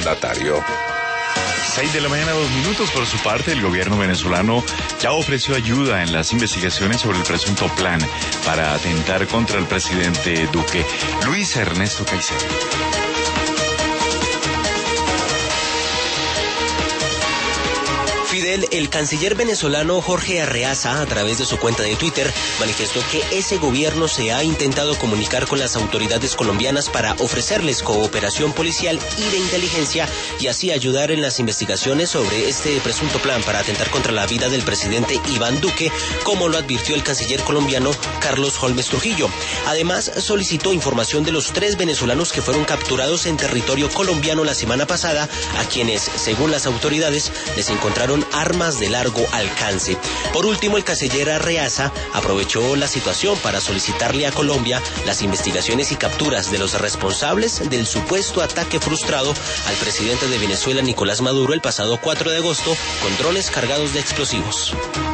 mandatario. 6:02 a.m. Por su parte, el gobierno venezolano ya ofreció ayuda en las investigaciones sobre el presunto plan para atentar contra el presidente Duque. Luis Ernesto Caicedo. Fidel, el canciller venezolano Jorge Arreaza, a través de su cuenta de Twitter, manifestó que ese gobierno se ha intentado comunicar con las autoridades colombianas para ofrecerles cooperación policial y de inteligencia y así ayudar en las investigaciones sobre este presunto plan para atentar contra la vida del presidente Iván Duque, como lo advirtió el canciller colombiano Carlos Holmes Trujillo. Además, solicitó información de los 3 venezolanos que fueron capturados en territorio colombiano la semana pasada, a quienes, según las autoridades, les encontraron armas de largo alcance. Por último, el canciller Arreaza aprovechó la situación para solicitarle a Colombia las investigaciones y capturas de los responsables del supuesto ataque frustrado al presidente de Venezuela, Nicolás Maduro, el pasado 4 de agosto, con drones cargados de explosivos.